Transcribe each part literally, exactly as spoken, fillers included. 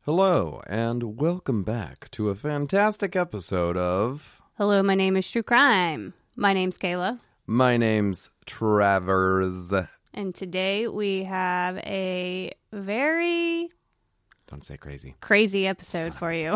Hello, and welcome back to a fantastic episode of... Hello, my name is True Crime. My name's Kayla. My name's Travers. And today we have a very... Don't say crazy. Crazy episode for you.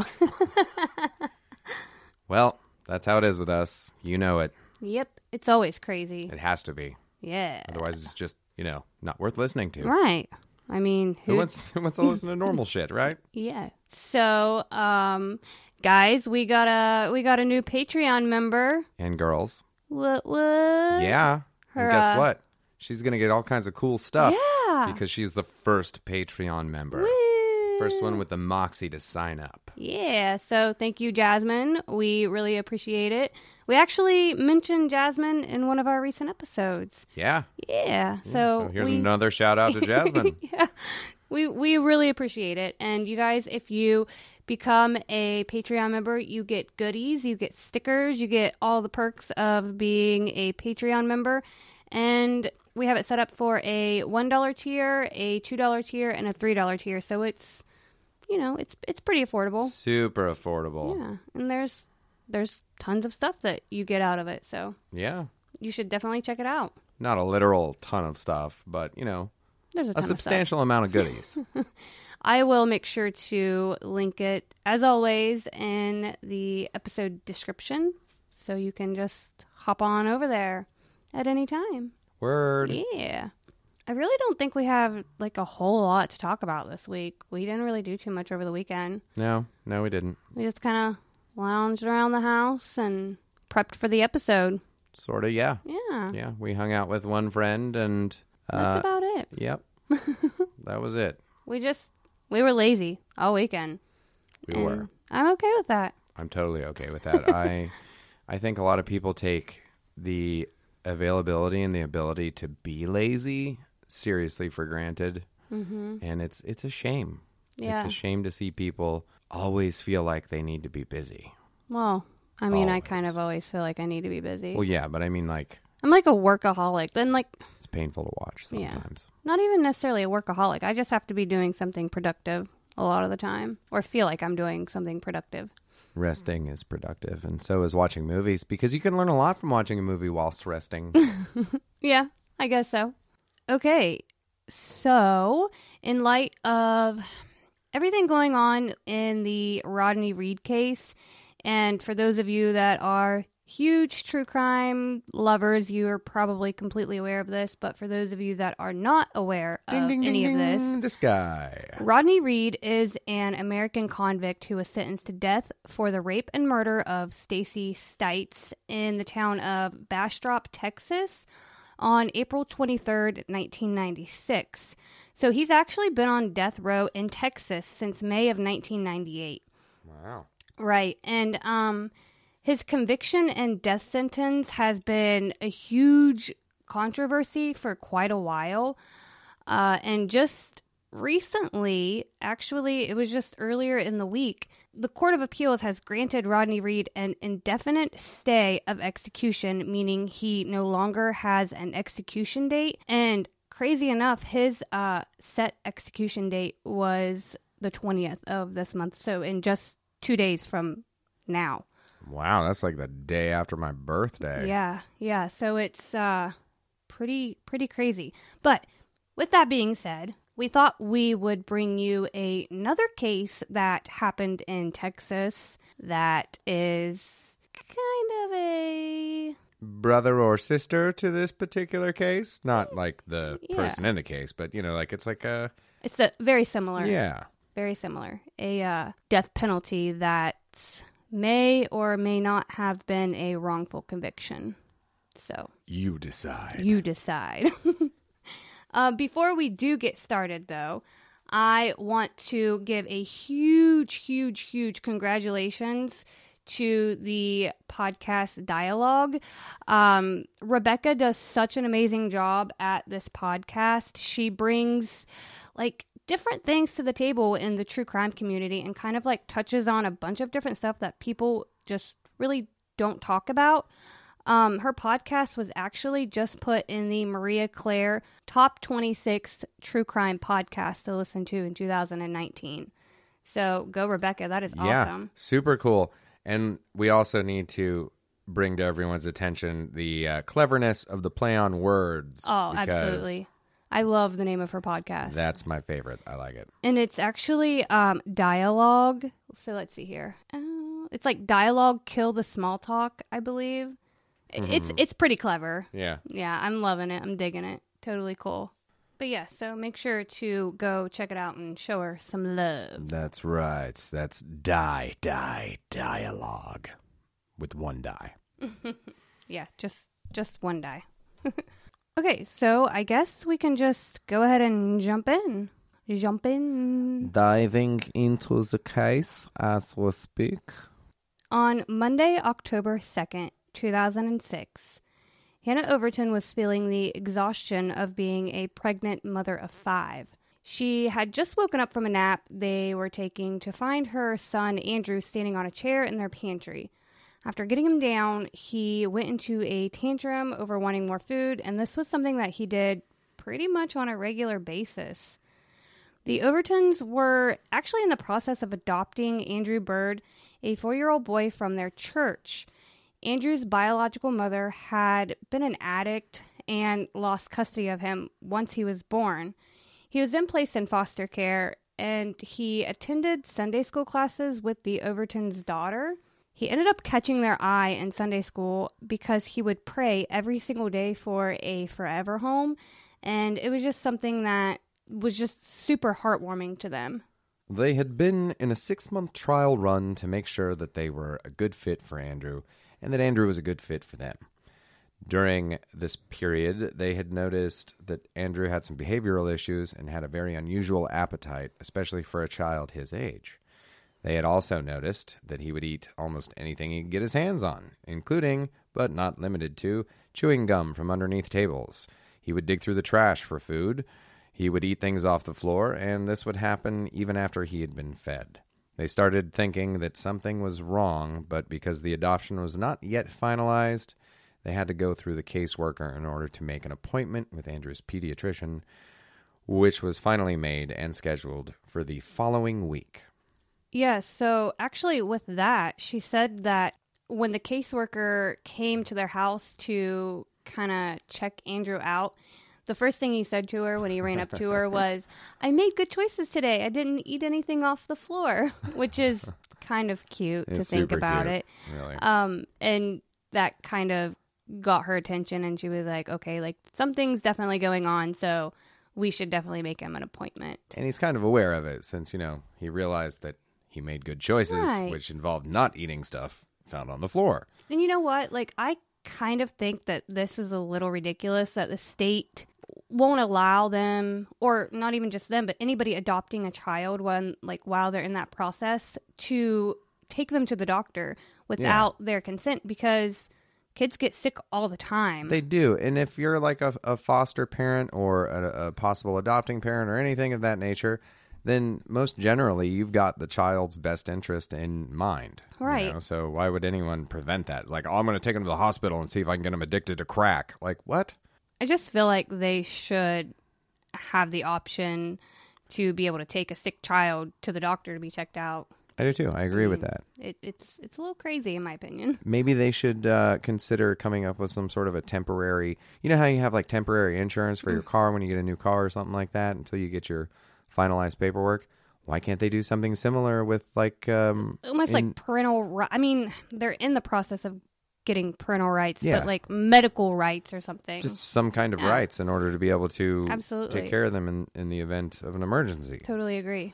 Well, that's how it is with us. You know it. Yep, it's always crazy. It has to be. Yeah. Otherwise, it's just, you know, not worth listening to. Right. I mean... Who wants, who wants to listen to normal shit, right? Yeah. So, um, guys, we got a we got a new Patreon member. And girls. What, what? Yeah. Her, and guess uh, what? She's going to get all kinds of cool stuff. Yeah. Because she's the first Patreon member. Woo. First one with the moxie to sign up. Yeah, so thank you, Jasmine. We really appreciate it. We actually mentioned Jasmine in one of our recent episodes. Yeah. Yeah, Yeah, so, so here's we, another shout out to Jasmine. yeah, we we really appreciate it. And you guys, if you become a Patreon member, you get goodies, you get stickers, you get all the perks of being a Patreon member. And we have it set up for a one dollar tier, a two dollar tier, and a three dollar tier. So it's, you know, it's it's pretty affordable. Super affordable. Yeah, and there's there's tons of stuff that you get out of it. So Yeah. you should definitely check it out. Not a literal ton of stuff, but, you know, There's a, ton a substantial amount of goodies. of stuff. I will make sure to link it, as always, in the episode description. So you can just hop on over there at any time. Word. Yeah. I really don't think we have, like, a whole lot to talk about this week. We didn't really do too much over the weekend. No, no, we didn't. We just kind of lounged around the house and prepped for the episode. Sort of, yeah. Yeah. Yeah, we hung out with one friend and... Uh, That's about it. Yep. That was it. We just, we were lazy all weekend. We and were. I'm okay with that. I'm totally okay with that. I I think a lot of people take the availability and the ability to be lazy seriously for granted. Mm-hmm. And it's it's a shame. Yeah. It's a shame to see people always feel like they need to be busy. Well, I mean, I Always. kind of always feel like I need to be busy. Well, yeah, but I mean, like, I'm like a workaholic. Then, like, it's painful to watch Yeah. sometimes. not even necessarily a workaholic. I just have to be doing something productive a lot of the time, or feel like I'm doing something productive. Resting is productive, and so is watching movies, because you can learn a lot from watching a movie whilst resting. Yeah, I guess so. Okay, so in light of everything going on in the Rodney Reed case, and for those of you that are huge true crime lovers, you are probably completely aware of this, but for those of you that are not aware of ding, ding, any ding, of this, ding, this guy. Rodney Reed is an American convict who was sentenced to death for the rape and murder of Stacy Stites in the town of Bastrop, Texas, on April twenty-third, nineteen ninety-six. So he's actually been on death row in Texas since May of nineteen ninety-eight. Wow. Right, and um, his conviction and death sentence has been a huge controversy for quite a while. Uh, and just recently, actually, it was just earlier in the week, the Court of Appeals has granted Rodney Reed an indefinite stay of execution, meaning he no longer has an execution date. And crazy enough, his uh, set execution date was the twentieth of this month. So in just two days from now. Wow, that's like the day after my birthday. Yeah, yeah. So it's uh, pretty, pretty crazy. But with that being said, we thought we would bring you a, another case that happened in Texas that is kind of a... Brother or sister to this particular case? Not like the Yeah. person in the case, but, you know, like it's like a... It's a, very similar. Yeah. Very similar. A uh, death penalty that may or may not have been a wrongful conviction. So You decide. you decide. uh, before we do get started, though, I want to give a huge, huge, huge congratulations to the podcast Dialogue. Um, Rebecca does such an amazing job at this podcast. She brings, like, different things to the table in the true crime community and kind of like touches on a bunch of different stuff that people just really don't talk about. Um, her podcast was actually just put in the Maria Claire top twenty-six true crime podcast to listen to in two thousand nineteen. So go, Rebecca. That is Yeah, awesome. super cool. And we also need to bring to everyone's attention the uh, cleverness of the play on words. Oh, because absolutely. I love the name of her podcast. That's my favorite. I like it. And it's actually um, dialogue. So let's see here. Uh, it's like dialogue, kill the small talk, I believe. Mm-hmm. It's it's pretty clever. Yeah. Yeah, I'm loving it. I'm digging it. Totally cool. But yeah, so make sure to go check it out and show her some love. That's right. That's die, die, dialogue with one die. Yeah, just just one die. Okay, so I guess we can just go ahead and jump in. Jump in. Diving into the case as we speak. On Monday, October second, two thousand six, Hannah Overton was feeling the exhaustion of being a pregnant mother of five. She had just woken up from a nap they were taking to find her son Andrew standing on a chair in their pantry. After getting him down, he went into a tantrum over wanting more food, and this was something that he did pretty much on a regular basis. The Overtons were actually in the process of adopting Andrew Bird, a four-year-old boy from their church. Andrew's biological mother had been an addict and lost custody of him once he was born. He was then placed in foster care, and he attended Sunday school classes with the Overtons' daughter. He ended up catching their eye in Sunday school because he would pray every single day for a forever home, and it was just something that was just super heartwarming to them. They had been in a six-month trial run to make sure that they were a good fit for Andrew and that Andrew was a good fit for them. During this period, they had noticed that Andrew had some behavioral issues and had a very unusual appetite, especially for a child his age. They had also noticed that he would eat almost anything he could get his hands on, including, but not limited to, chewing gum from underneath tables. He would dig through the trash for food. He would eat things off the floor, and this would happen even after he had been fed. They started thinking that something was wrong, but because the adoption was not yet finalized, they had to go through the caseworker in order to make an appointment with Andrew's pediatrician, which was finally made and scheduled for the following week. Yes, so actually with that, she said that when the caseworker came to their house to kind of check Andrew out, the first thing he said to her when he ran up to her was, "I made good choices today. I didn't eat anything off the floor," which is kind of cute It's to think super about cute, it. Really. Um, and that kind of got her attention, and she was like, okay, like something's definitely going on, so we should definitely make him an appointment. And he's kind of aware of it since, you know, he realized that he made good choices, Right. which involved not eating stuff found on the floor. And you know what? Like, I kind of think that this is a little ridiculous that the state won't allow them, or not even just them, but anybody adopting a child when, like, while they're in that process, to take them to the doctor without their consent, because kids get sick all the time. They do. And if you're like a, a foster parent or a, a possible adopting parent or anything of that nature, then most generally you've got the child's best interest in mind. Right. You know? So why would anyone prevent that? Like, oh, I'm going to take him to the hospital and see if I can get him addicted to crack. Like, what? I just feel like they should have the option to be able to take a sick child to the doctor to be checked out. I do too. I agree I with mean, that. It, it's it's a little crazy in my opinion. Maybe they should uh, consider coming up with some sort of a temporary, you know how you have like temporary insurance for your car when you get a new car or something like that until you get your finalized paperwork? Why can't they do something similar with like... Um, Almost in, like parental rights. I mean, they're in the process of getting parental rights, Yeah. but like medical rights or something. just some kind of Yeah. rights in order to be able to Absolutely. take care of them in, in the event of an emergency. Totally agree.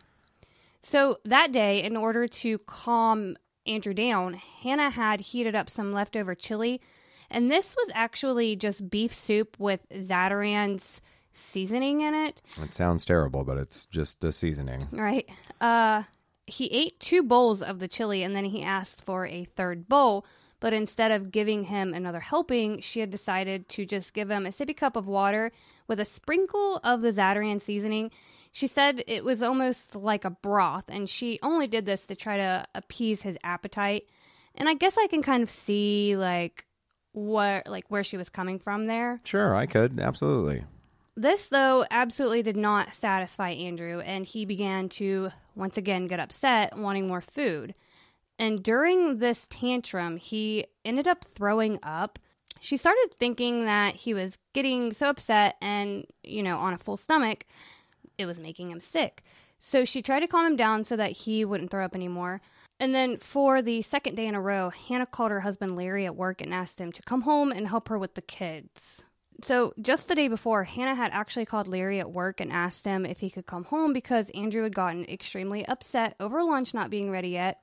So that day, in order to calm Andrew down, Hannah had heated up some leftover chili, and this was actually just beef soup with Zatarain's seasoning in it. It sounds terrible, but it's just a seasoning. Right. Uh, he ate two bowls of the chili, and then he asked for a third bowl. But instead of giving him another helping, she had decided to just give him a sippy cup of water with a sprinkle of the Zatarain seasoning. She said it was almost like a broth, and she only did this to try to appease his appetite. And I guess I can kind of see like what, like where she was coming from there. Sure, I could. Absolutely. This, though, absolutely did not satisfy Andrew, and he began to once again get upset, wanting more food. And during this tantrum, he ended up throwing up. She started thinking that he was getting so upset and, you know, on a full stomach, it was making him sick. So she tried to calm him down so that he wouldn't throw up anymore. And then for the second day in a row, Hannah called her husband Larry at work and asked him to come home and help her with the kids. So just the day before, Hannah had actually called Larry at work and asked him if he could come home because Andrew had gotten extremely upset over lunch not being ready yet.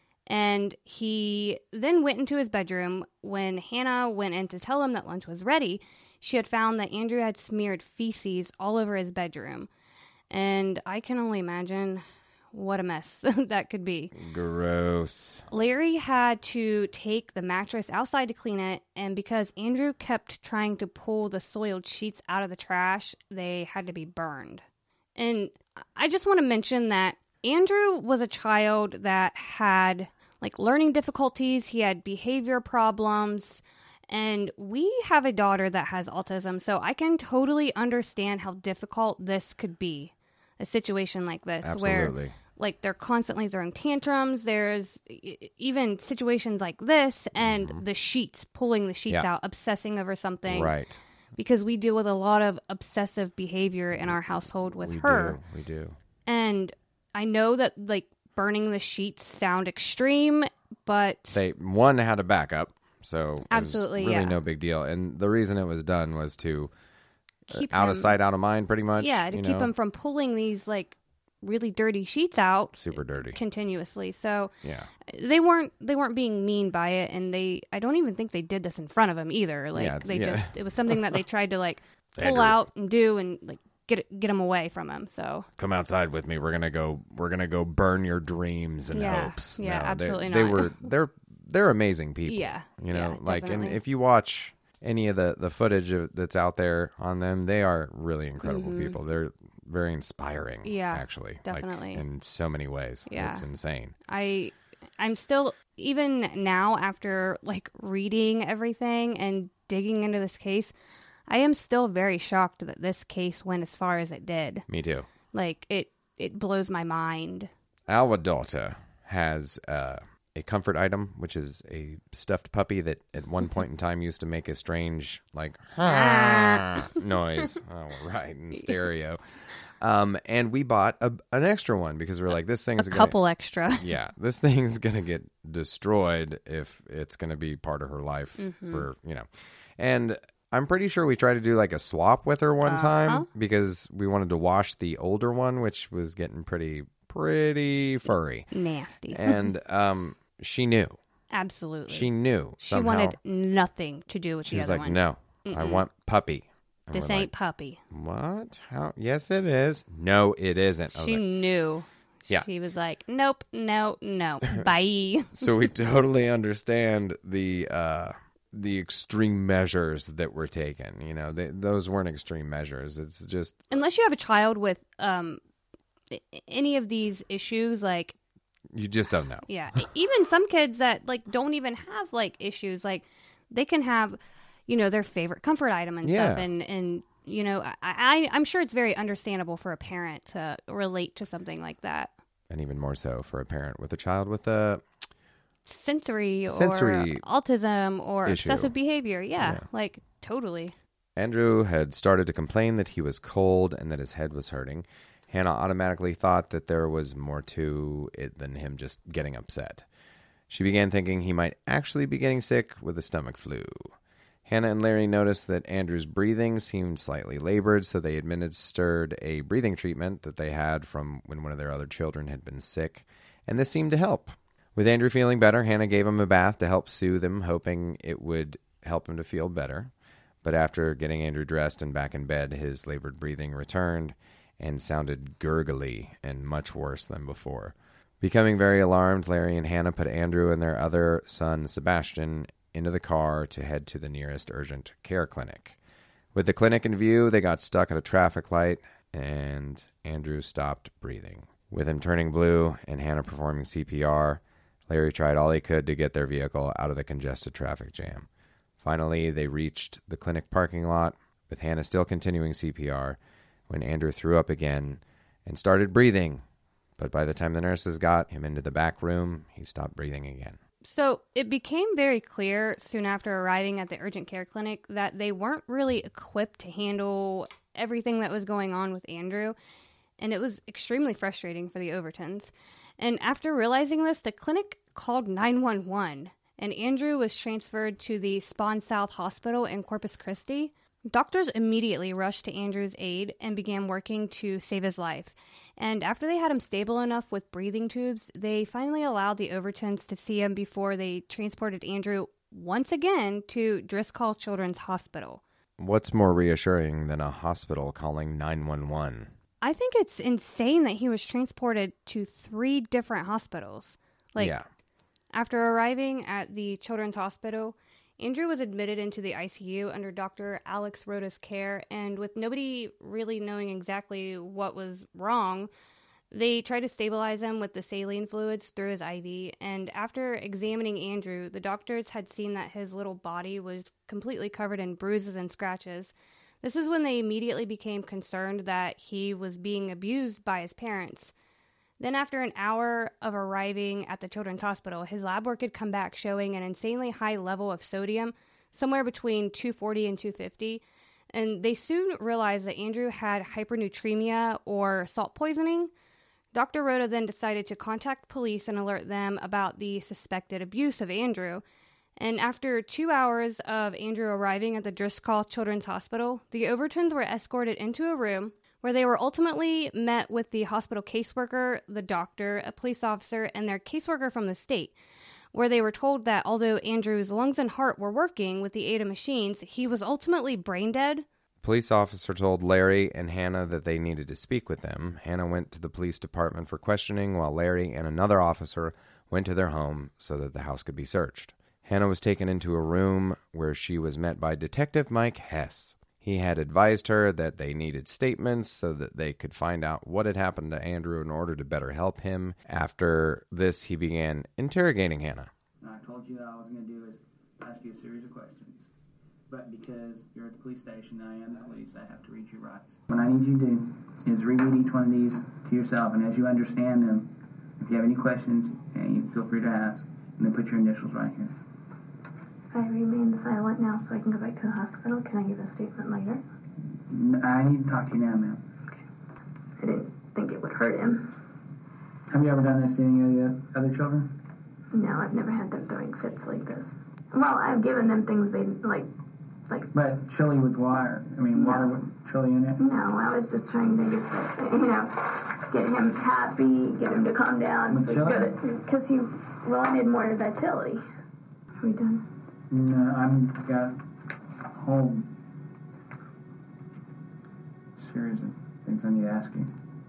And he then went into his bedroom. When Hannah went in to tell him that lunch was ready, she had found that Andrew had smeared feces all over his bedroom. And I can only imagine what a mess that could be. Gross. Larry had to take the mattress outside to clean it, and because Andrew kept trying to pull the soiled sheets out of the trash, they had to be burned. And I just want to mention that Andrew was a child that had like learning difficulties. He had behavior problems, and we have a daughter that has autism, so I can totally understand how difficult this could be, a situation like this. Absolutely. Where like they're constantly throwing tantrums. There's even situations like this, and mm-hmm. the sheets, pulling the sheets yeah. out, obsessing over something. Right. Because we deal with a lot of obsessive behavior in our household with we her. Do. We do. And I know that like burning the sheets sound extreme, but they one had a backup, so absolutely, it was really yeah. no big deal. And the reason it was done was to keep out him, of sight, out of mind, pretty much. Yeah, to you keep know? him from pulling these like really dirty sheets out, super dirty, continuously. So yeah, they weren't they weren't being mean by it, and they I don't even think they did this in front of him either. Like yeah, they yeah. just it was something that they tried to like pull Andrew. out and do and like get it, get him away from him. So come outside with me. We're gonna go. We're gonna go burn your dreams and yeah, hopes. Yeah, no, absolutely they, not. They were they're they're amazing people. Yeah, you know, yeah, like definitely. and if you watch any of the the footage of, that's out there on them, they are really incredible mm-hmm. people. They're very inspiring. Yeah, actually, definitely like, in so many ways. Yeah, it's insane. I I'm still even now after like reading everything and digging into this case, I am still very shocked that this case went as far as it did. Me too. Like it it blows my mind. Our daughter has uh, a comfort item, which is a stuffed puppy that at one point in time used to make a strange, like, noise. Oh, right, in stereo. Um, and we bought a, an extra one because we were like, this thing's a gonna, couple extra. Yeah, this thing's going to get destroyed if it's going to be part of her life mm-hmm. for, you know. And I'm pretty sure we tried to do like a swap with her one uh-huh. time because we wanted to wash the older one, which was getting pretty, pretty furry. Nasty. And um, she knew. Absolutely. She knew. She somehow. wanted nothing to do with she the was other like, one. no, Mm-mm. I want puppy. And this we're ain't like, puppy. What? How? Yes, it is. No, it isn't. She like, knew. Yeah. She was like, nope, no, no, bye. So we totally understand the uh, the extreme measures that were taken. You know, they, those weren't extreme measures. It's just unless you have a child with um any of these issues, like you just don't know. Yeah, even some kids that like don't even have like issues, like they can have, you know, their favorite comfort item and Yeah. stuff, and and you know, I, I I'm sure it's very understandable for a parent to relate to something like that. And even more so for a parent with a child with a sensory, sensory or autism or issue. Obsessive behavior. Yeah, Yeah. like totally. Andrew had started to complain that he was cold and that his head was hurting. Hannah automatically thought that there was more to it than him just getting upset. She began thinking he might actually be getting sick with a stomach flu. Hannah and Larry noticed that Andrew's breathing seemed slightly labored, so they administered a breathing treatment that they had from when one of their other children had been sick, and this seemed to help. With Andrew feeling better, Hannah gave him a bath to help soothe him, hoping it would help him to feel better. But after getting Andrew dressed and back in bed, his labored breathing returned and sounded gurgly and much worse than before. Becoming very alarmed, Larry and Hannah put Andrew and their other son, Sebastian, into the car to head to the nearest urgent care clinic. With the clinic in view, they got stuck at a traffic light, and Andrew stopped breathing. With him turning blue and Hannah performing C P R, Larry tried all he could to get their vehicle out of the congested traffic jam. Finally, they reached the clinic parking lot, with Hannah still continuing C P R, when Andrew threw up again and started breathing. But by the time the nurses got him into the back room, he stopped breathing again. So it became very clear soon after arriving at the urgent care clinic that they weren't really equipped to handle everything that was going on with Andrew, and it was extremely frustrating for the Overtons. And after realizing this, the clinic called nine one one, and Andrew was transferred to the Spawn South Hospital in Corpus Christi. Doctors immediately rushed to Andrew's aid and began working to save his life. And after they had him stable enough with breathing tubes, they finally allowed the Overtons to see him before they transported Andrew once again to Driscoll Children's Hospital. What's more reassuring than a hospital calling nine one one? I think it's insane that he was transported to three different hospitals. Like, yeah. After arriving at the Children's Hospital, Andrew was admitted into the I C U under Doctor Alex Roda's care, and with nobody really knowing exactly what was wrong, they tried to stabilize him with the saline fluids through his I V, and after examining Andrew, the doctors had seen that his little body was completely covered in bruises and scratches. This is when they immediately became concerned that he was being abused by his parents. Then after an hour of arriving at the Children's Hospital, his lab work had come back showing an insanely high level of sodium, somewhere between two forty and two fifty, and they soon realized that Andrew had hypernatremia or salt poisoning. Doctor Roda then decided to contact police and alert them about the suspected abuse of Andrew. And after two hours of Andrew arriving at the Driscoll Children's Hospital, the Overtons were escorted into a room where they were ultimately met with the hospital caseworker, the doctor, a police officer, and their caseworker from the state, where they were told that although Andrew's lungs and heart were working with the aid of machines, he was ultimately brain dead. Police officer told Larry and Hannah that they needed to speak with them. Hannah went to the police department for questioning, while Larry and another officer went to their home so that the house could be searched. Hannah was taken into a room where she was met by Detective Mike Hess. He had advised her that they needed statements so that they could find out what had happened to Andrew in order to better help him. After this, he began interrogating Hannah. I told you that I was going to do is ask you a series of questions. But because you're at the police station, I am the police, I have to read your rights. What I need you to do is reread each one of these to yourself, and as you understand them, if you have any questions, you feel free to ask, and then put your initials right here. I remain silent now so I can go back to the hospital. Can I give a statement later? I need to talk to you now, ma'am. Okay. I didn't think it would hurt him. Have you ever done this to any of the other children? No, I've never had them throwing fits like this. Well, I've given them things they like, like. But chili with water. I mean, No. water with chili in it? No, I was just trying to get, the, you know, get him happy, get him to calm down. With chili? Because he wanted more of that chili. Are we done? No, I've got a whole series of things I need to ask you.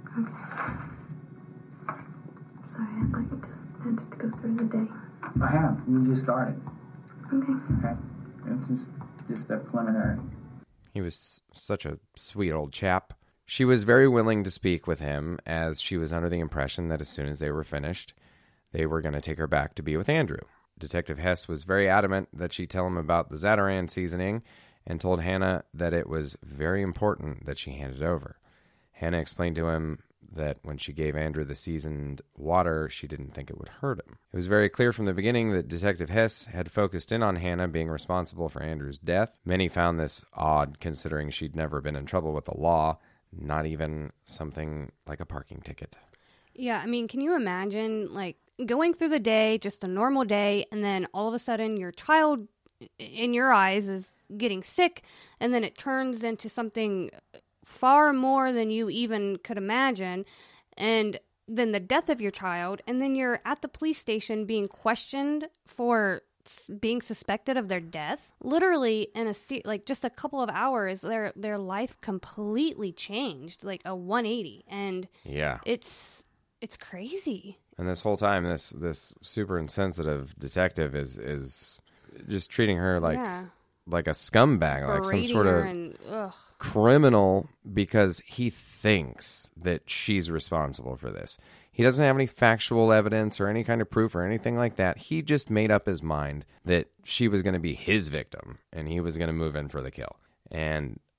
Okay. Sorry, I thought you just wanted to go through the day. I have. You just started. Okay. Okay. It's just, just a preliminary. He was such a sweet old chap. She was very willing to speak with him, as she was under the impression that as soon as they were finished, they were going to take her back to be with Andrew. Detective Hess was very adamant that she tell him about the Zatarain seasoning and told Hannah that it was very important that she hand it over. Hannah explained to him that when she gave Andrew the seasoned water, she didn't think it would hurt him. It was very clear from the beginning that Detective Hess had focused in on Hannah being responsible for Andrew's death. Many found this odd, considering she'd never been in trouble with the law, not even something like a parking ticket. Yeah, I mean, can you imagine, like, going through the day, just a normal day, and then all of a sudden your child, in your eyes, is getting sick, and then it turns into something far more than you even could imagine, and then the death of your child, and then you're at the police station being questioned for being suspected of their death. Literally, in a like just a couple of hours, their their life completely changed, like a one eighty, and yeah, it's it's crazy. And this whole time, this this super insensitive detective is is just treating her like yeah. like a scumbag, like some Berating sort her of and, ugh. criminal, because he thinks that she's responsible for this. He doesn't have any factual evidence or any kind of proof or anything like that. He just made up his mind that she was going to be his victim and he was going to move in for the kill. And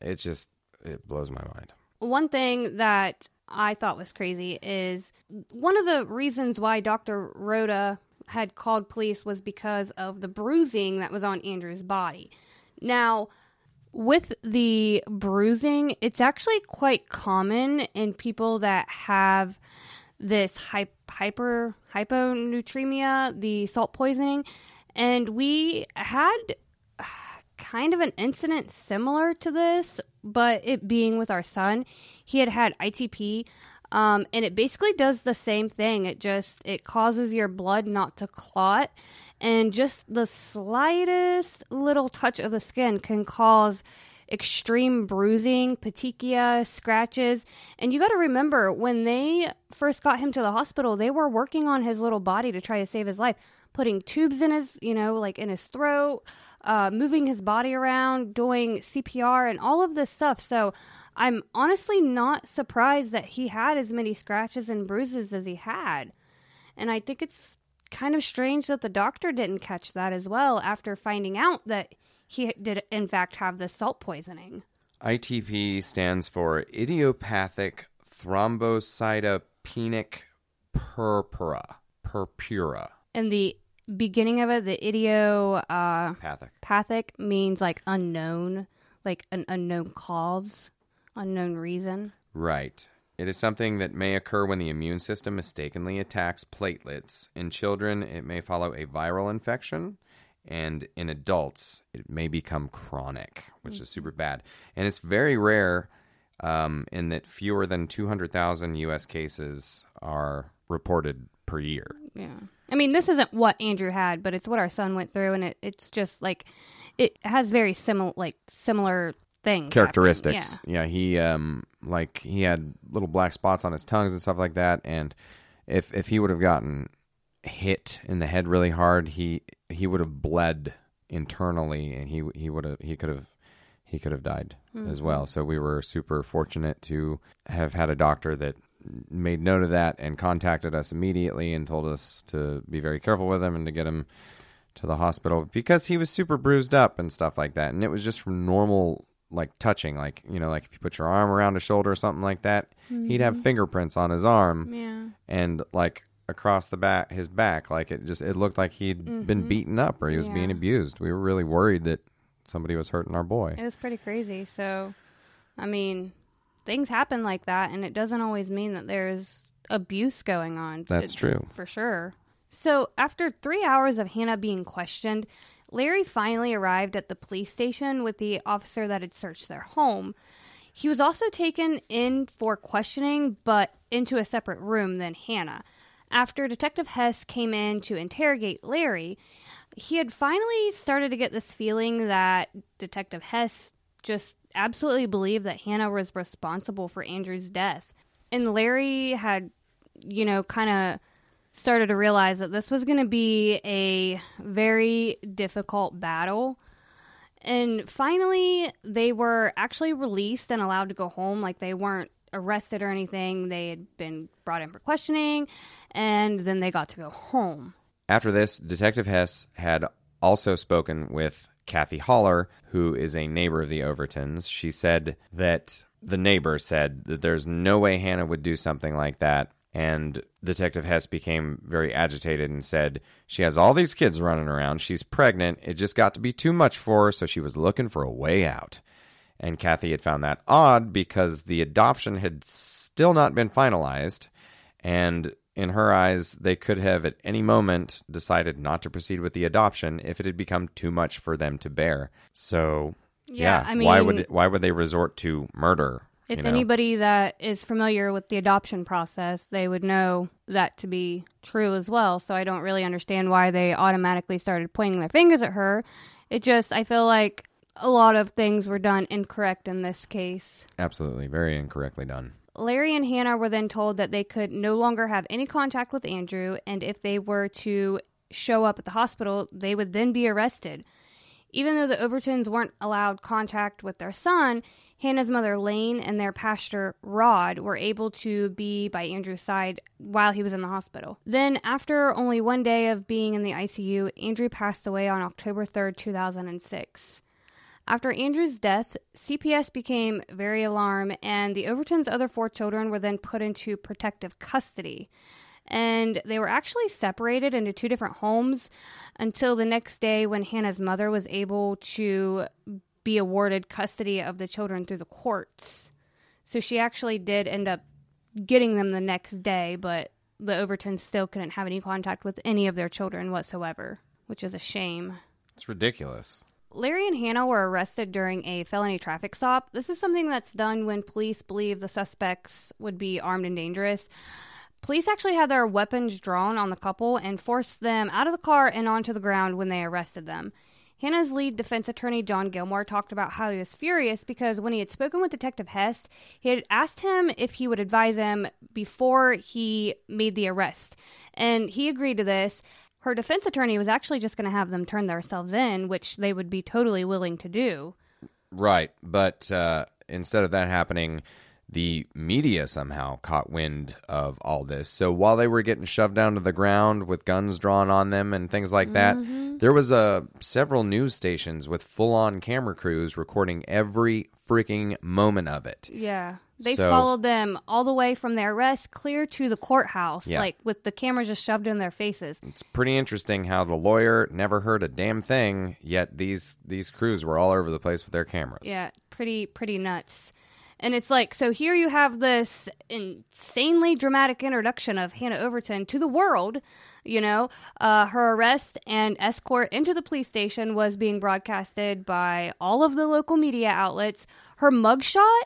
it just, it blows my mind. One thing that I thought was crazy is one of the reasons why Doctor Rhoda had called police was because of the bruising that was on Andrew's body. Now, with the bruising, it's actually quite common in people that have this hy- hyper hyponatremia, the salt poisoning, and we had kind of an incident similar to this, but it being with our son. He had had I T P, um, and it basically does the same thing. It just, it causes your blood not to clot, and just the slightest little touch of the skin can cause extreme bruising, petechia, scratches. And you got to remember, when they first got him to the hospital, they were working on his little body to try to save his life, putting tubes in his, you know, like in his throat, uh, moving his body around, doing C P R and all of this stuff. So I'm honestly not surprised that he had as many scratches and bruises as he had. And I think it's kind of strange that the doctor didn't catch that as well after finding out that he did, in fact, have the salt poisoning. I T P stands for idiopathic thrombocytopenic purpura. Purpura. And the beginning of it, the idiopathic uh, pathic means like unknown, like an unknown cause, unknown reason. Right. It is something that may occur when the immune system mistakenly attacks platelets. In children, it may follow a viral infection. And in adults, it may become chronic, which is super bad. And it's very rare um, in that fewer than two hundred thousand U S cases are reported per year. Yeah. I mean, this isn't what Andrew had, but it's what our son went through. And it, it's just like, it has very similar, like similar things. Characteristics. Yeah. yeah. He, um, like, he had little black spots on his tongues and stuff like that. And if, if he would have gotten hit in the head really hard, he he would have bled internally, and he he would have he could have he could have died mm-hmm. as well. So we were super fortunate to have had a doctor that made note of that and contacted us immediately and told us to be very careful with him and to get him to the hospital, because he was super bruised up and stuff like that. And it was just from normal, like, touching, like, you know, like if you put your arm around his shoulder or something like that, mm-hmm. he'd have fingerprints on his arm. Yeah. And like across the back, his back, like it just, it looked like he'd mm-hmm. been beaten up or he was yeah. being abused. We were really worried that somebody was hurting our boy. It was pretty crazy. So, I mean, things happen like that, and it doesn't always mean that there's abuse going on. That's it, true. For sure. So, after three hours of Hannah being questioned, Larry finally arrived at the police station with the officer that had searched their home. He was also taken in for questioning, but into a separate room than Hannah. After Detective Hess came in to interrogate Larry, he had finally started to get this feeling that Detective Hess just absolutely believed that Hannah was responsible for Andrew's death. And Larry had, you know, kind of started to realize that this was going to be a very difficult battle. And finally, they were actually released and allowed to go home. Like, they weren't arrested or anything. They had been brought in for questioning, and then they got to go home. After this, Detective Hess had also spoken with Kathy Holler, who is a neighbor of the Overtons. She said that the neighbor said that there's no way Hannah would do something like that. And Detective Hess became very agitated and said, she has all these kids running around. She's pregnant. It just got to be too much for her, so she was looking for a way out. And Kathy had found that odd because the adoption had still not been finalized. And in her eyes, they could have at any moment decided not to proceed with the adoption if it had become too much for them to bear. So, yeah, yeah I mean, why would why would they resort to murder? If you know? Anybody that is familiar with the adoption process, they would know that to be true as well. So I don't really understand why they automatically started pointing their fingers at her. It just, I feel like a lot of things were done incorrect in this case. Absolutely. Very incorrectly done. Larry and Hannah were then told that they could no longer have any contact with Andrew, and if they were to show up at the hospital, they would then be arrested. Even though the Overtons weren't allowed contact with their son, Hannah's mother, Lane, and their pastor, Rod, were able to be by Andrew's side while he was in the hospital. Then, after only one day of being in the I C U, Andrew passed away on October third, two thousand six. After Andrew's death, C P S became very alarmed, and the Overtons' other four children were then put into protective custody. And they were actually separated into two different homes until the next day when Hannah's mother was able to be awarded custody of the children through the courts. So she actually did end up getting them the next day, but the Overtons still couldn't have any contact with any of their children whatsoever, which is a shame. It's ridiculous. Larry and Hannah were arrested during a felony traffic stop. This is something that's done when police believe the suspects would be armed and dangerous. Police actually had their weapons drawn on the couple and forced them out of the car and onto the ground when they arrested them. Hannah's lead defense attorney, John Gilmore, talked about how he was furious because when he had spoken with Detective Hest, he had asked him if he would advise him before he made the arrest. And he agreed to this. Her defense attorney was actually just going to have them turn themselves in, which they would be totally willing to do. Right, but uh, instead of that happening, the media somehow caught wind of all this. So while they were getting shoved down to the ground with guns drawn on them and things like that, mm-hmm. there was uh, several news stations with full-on camera crews recording every freaking moment of it. Yeah. They so, followed them all the way from their arrest clear to the courthouse, yeah. like with the cameras just shoved in their faces. It's pretty interesting how the lawyer never heard a damn thing, yet these these crews were all over the place with their cameras. Yeah, pretty pretty nuts. And it's like, so here you have this insanely dramatic introduction of Hannah Overton to the world. You know, uh, her arrest and escort into the police station was being broadcasted by all of the local media outlets. Her mugshot,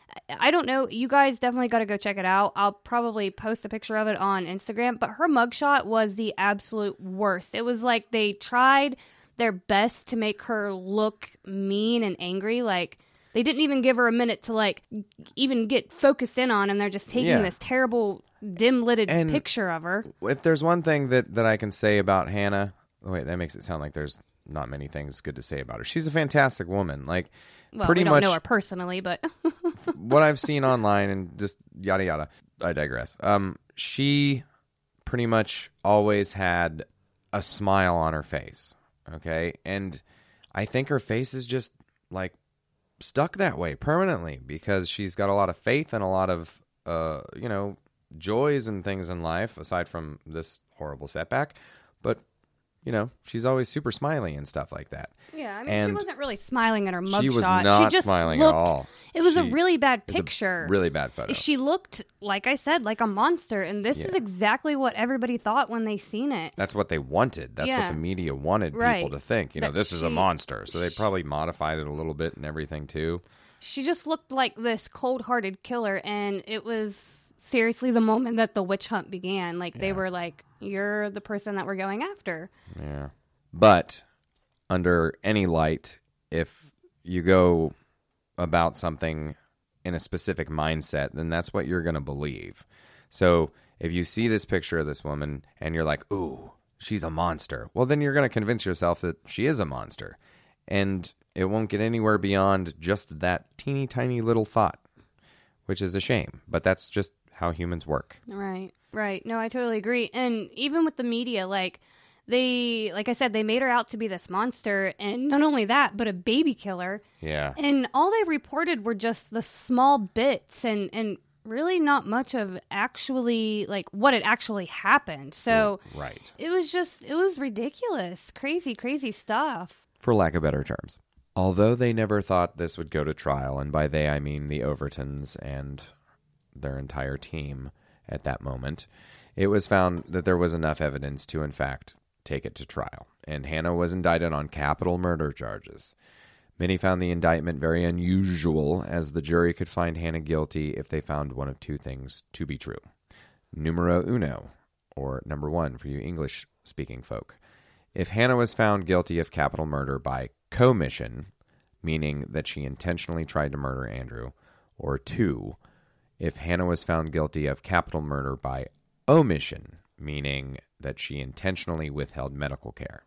I don't know. You guys definitely got to go check it out. I'll probably post a picture of it on Instagram. But her mugshot was the absolute worst. It was like they tried their best to make her look mean and angry. Like, they didn't even give her a minute to, like, even get focused in on. And they're just taking yeah. this terrible, dim-lidded and picture of her. If there's one thing that, that I can say about Hannah... Wait, that makes it sound like there's not many things good to say about her. She's a fantastic woman. Like... Well, Pretty we don't much, know her personally, but... what I've seen online and just yada yada, I digress. Um, she pretty much always had a smile on her face, okay? And I think her face is just, like, stuck that way permanently because she's got a lot of faith and a lot of, uh, you know, joys and things in life, aside from this horrible setback. But... You know, she's always super smiley and stuff like that. Yeah, I mean, and she wasn't really smiling at her mugshot. She was not she just smiling looked, at all. It was she, a really bad it was picture. A really bad photo. She looked, like I said, like a monster. And this yeah. is exactly what everybody thought when they seen it. That's what they wanted. That's yeah. what the media wanted right. people to think. You know, but this she, is a monster. So they probably modified it a little bit and everything, too. She just looked like this cold-hearted killer. And it was seriously the moment that the witch hunt began. Like, yeah. they were like, you're the person that we're going after. Yeah. But under any light, if you go about something in a specific mindset, then that's what you're going to believe. So if you see this picture of this woman and you're like, ooh, she's a monster, well, then you're going to convince yourself that she is a monster. And it won't get anywhere beyond just that teeny tiny little thought, which is a shame. But that's just how humans work. Right, right. No, I totally agree. And even with the media, like... They, like I said, they made her out to be this monster, and not only that, but a baby killer. Yeah. And all they reported were just the small bits and, and really not much of actually, like, what had actually happened. So right. it was just, it was ridiculous. Crazy, crazy stuff. For lack of better terms. Although they never thought this would go to trial, and by they I mean the Overtons and their entire team at that moment, it was found that there was enough evidence to, in fact, take it to trial, and Hannah was indicted on capital murder charges. Many found the indictment very unusual, as the jury could find Hannah guilty if they found one of two things to be true. Numero uno, or number one for you English-speaking folk. If Hannah was found guilty of capital murder by commission, meaning that she intentionally tried to murder Andrew, or two, if Hannah was found guilty of capital murder by omission, meaning that she intentionally withheld medical care.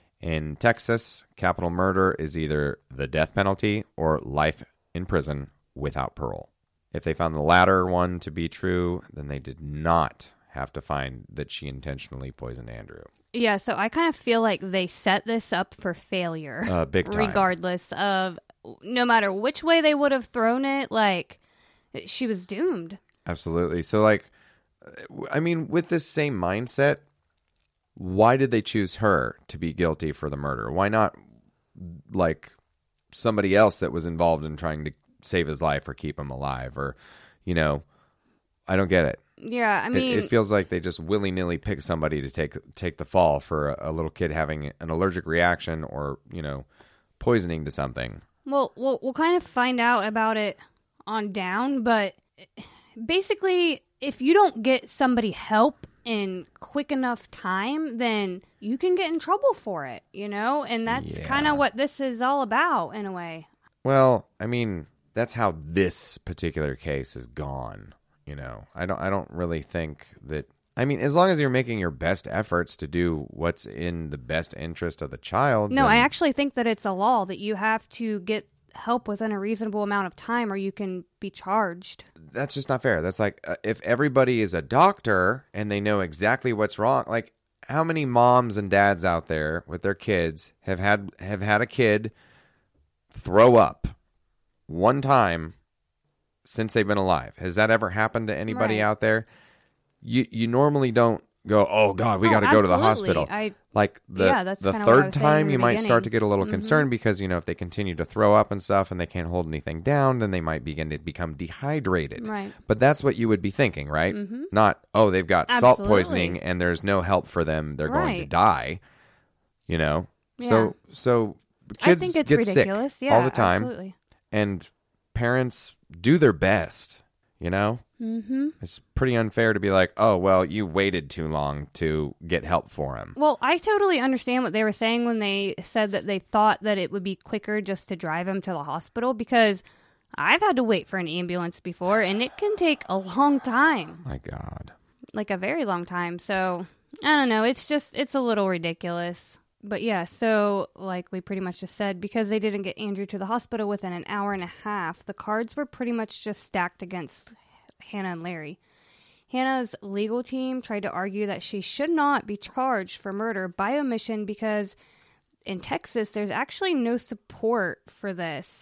In Texas, capital murder is either the death penalty or life in prison without parole. If they found the latter one to be true, then they did not have to find that she intentionally poisoned Andrew. Yeah, so I kind of feel like they set this up for failure. Uh, big time. Regardless of, no matter which way they would have thrown it, like, she was doomed. Absolutely. So, like, I mean, with this same mindset, why did they choose her to be guilty for the murder? Why not, like, somebody else that was involved in trying to save his life or keep him alive? Or, you know, I don't get it. Yeah, I mean... It, it feels like they just willy-nilly pick somebody to take take the fall for a, a little kid having an allergic reaction or, you know, poisoning to something. Well, we'll, we'll kind of find out about it on down, but basically, if you don't get somebody help in quick enough time, then you can get in trouble for it, you know? And that's Yeah. kind of what this is all about, in a way. Well, I mean, that's how this particular case is gone. You know, I don't. I don't really think that. I mean, as long as you're making your best efforts to do what's in the best interest of the child. No, then, I actually think that it's a law that you have to get help within a reasonable amount of time, or you can be charged. That's just not fair. That's like uh, if everybody is a doctor and they know exactly what's wrong. Like, how many moms and dads out there with their kids have had have had a kid throw up one time since they've been alive? Has that ever happened to anybody Right. out there? You you normally don't go, oh God, we Oh, got to go to the absolutely. hospital. I- Like the Yeah, that's the kinda what I third was saying time, in you the might start to beginning. get a little Mhm. concerned because, you know, if they continue to throw up and stuff and they can't hold anything down, then they might begin to become dehydrated. Right. But that's what you would be thinking, right? Mhm. Not, oh, they've got salt Absolutely. poisoning and there's no help for them. They're going to Right. die. You know? Yeah. So so I kids think it's get ridiculous. sick Yeah, all the time. Absolutely. And parents do their best, you know? Mm-hmm. It's pretty unfair to be like, oh, well, you waited too long to get help for him. Well, I totally understand what they were saying when they said that they thought that it would be quicker just to drive him to the hospital, because I've had to wait for an ambulance before, and it can take a long time, My God. like a very long time. So, I don't know. It's just, it's a little ridiculous. But yeah, so like we pretty much just said, because they didn't get Andrew to the hospital within an hour and a half, the cards were pretty much just stacked against Hannah and Larry. Hannah's legal team tried to argue that she should not be charged for murder by omission because in Texas, there's actually no support for this.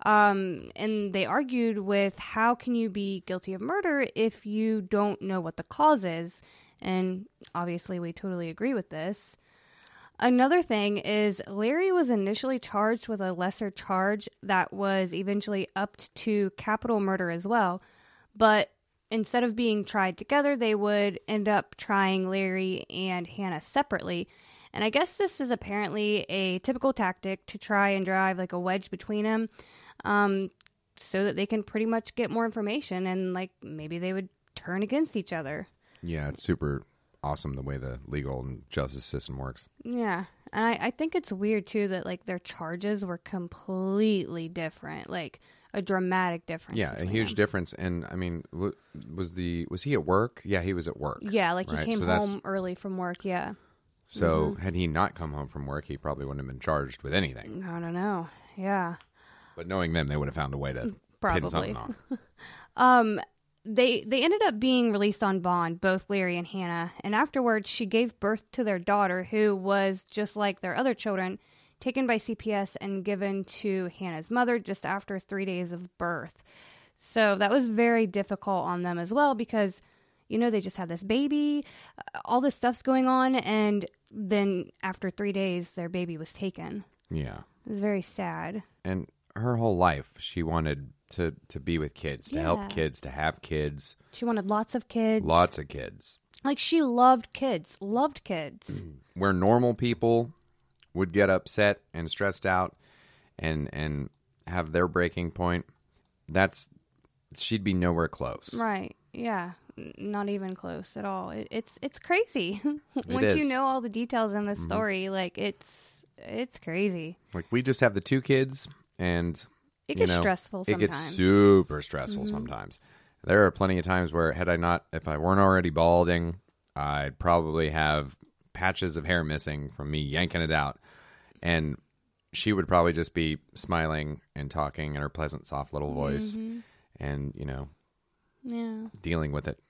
Um, and they argued with, how can you be guilty of murder if you don't know what the cause is? And obviously, we totally agree with this. Another thing is Larry was initially charged with a lesser charge that was eventually upped to capital murder as well. But instead of being tried together, they would end up trying Larry and Hannah separately. And I guess this is apparently a typical tactic to try and drive like a wedge between them, um, so that they can pretty much get more information and like maybe they would turn against each other. Yeah, it's super awesome the way the legal and justice system works. Yeah. And I, I think it's weird too that like their charges were completely different. Like a dramatic difference. Yeah, a between huge them. difference. And I mean, w- was the was he at work? Yeah, he was at work. Yeah, like right? he came So that's- home early from work. Yeah. So had he not come home from work, he probably wouldn't have been charged with anything. I don't know. Yeah. But knowing them, they would have found a way to pin Probably. something on. Um, they they ended up being released on bond, both Larry and Hannah, and afterwards she gave birth to their daughter, who was just like their other children, taken by C P S and given to Hannah's mother just after three days of birth. So that was very difficult on them as well because, you know, they just had this baby, uh, all this stuff's going on, and then after three days, their baby was taken. Yeah. It was very sad. And her whole life, she wanted to, to be with kids, to Yeah. help kids, to have kids, She wanted lots of kids. lots of kids. Like, she loved kids, loved kids. Where normal people would get upset and stressed out and and have their breaking point, that's she'd be nowhere close. Right. Yeah. N- Not even close at all. It, it's it's crazy. Once is. you know all the details in this story, like it's it's crazy. Like, we just have the two kids, and It you gets know, stressful It gets sometimes. super stressful sometimes. There are plenty of times where, had I not, if I weren't already balding, I'd probably have patches of hair missing from me yanking it out. And she would probably just be smiling and talking in her pleasant, soft little voice Mm-hmm. and, you know, Yeah. dealing with it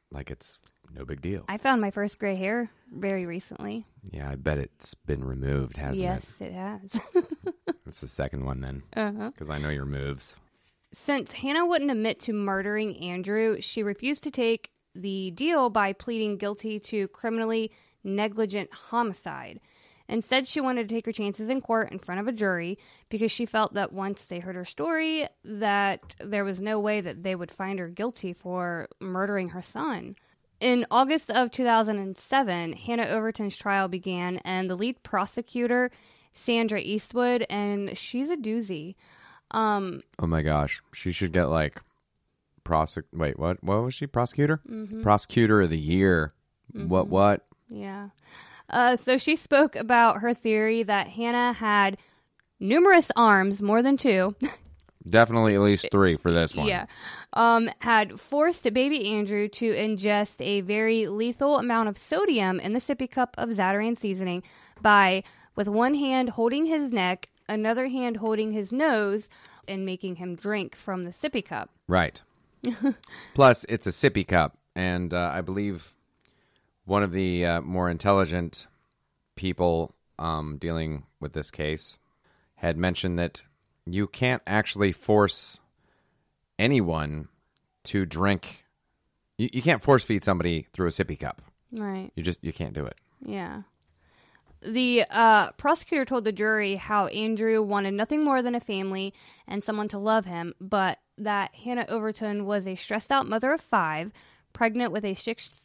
like it's no big deal. I found my first gray hair very recently. Yeah, I bet it's been removed, hasn't yes, it? it has. That's the second one then, uh-huh. because I know your moves. Since Hannah wouldn't admit to murdering Andrew, she refused to take the deal by pleading guilty to criminally negligent homicide. Instead, she wanted to take her chances in court in front of a jury because she felt that once they heard her story, that there was no way that they would find her guilty for murdering her son. In August of two thousand seven, Hannah Overton's trial began, and the lead prosecutor, Sandra Eastwood, and she's a doozy. Um, oh my gosh, she should get like prosec. Wait, what? What was she? Prosecutor? Mm-hmm. Prosecutor of the year. Mm-hmm. What? What? Yeah. Uh, so she spoke about her theory that Hannah had numerous arms, more than two. Definitely at least three for this one. Yeah. Um, had forced baby Andrew to ingest a very lethal amount of sodium in the sippy cup of Zatarain seasoning by, with one hand holding his neck, another hand holding his nose, and making him drink from the sippy cup. Right. Plus, it's a sippy cup, and uh, I believe one of the uh, more intelligent people um, dealing with this case had mentioned that you can't actually force anyone to drink. You, you can't force feed somebody through a sippy cup. Right. You just you can't do it. Yeah. The uh, prosecutor told the jury how Andrew wanted nothing more than a family and someone to love him, but that Hannah Overton was a stressed out mother of five, pregnant with a sixth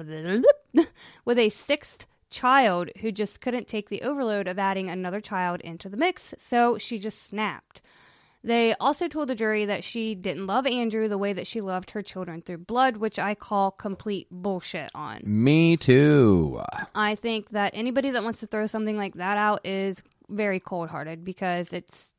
with a sixth child who just couldn't take the overload of adding another child into the mix, so she just snapped. They also told the jury that she didn't love Andrew the way that she loved her children through blood, which I call complete bullshit on. Me too. I think that anybody that wants to throw something like that out is very cold-hearted because it's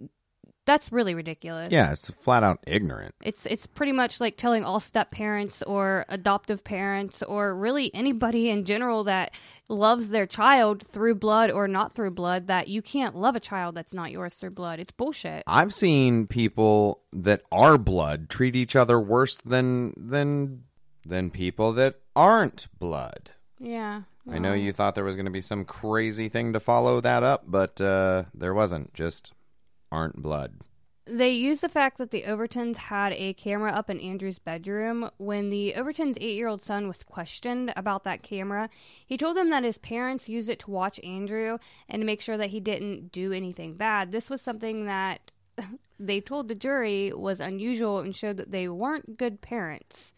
that's really ridiculous. Yeah, it's flat out ignorant. It's it's pretty much like telling all step parents or adoptive parents or really anybody in general that loves their child through blood or not through blood that you can't love a child that's not yours through blood. It's bullshit. I've seen people that are blood treat each other worse than than than people that aren't blood. Yeah. Well, I know you thought there was going to be some crazy thing to follow that up, but uh, there wasn't. Just aren't blood. They used the fact that the Overtons had a camera up in Andrew's bedroom. When the Overtons' eight-year-old son was questioned about that camera, he told them that his parents used it to watch Andrew and to make sure that he didn't do anything bad. This was something that they told the jury was unusual and showed that they weren't good parents.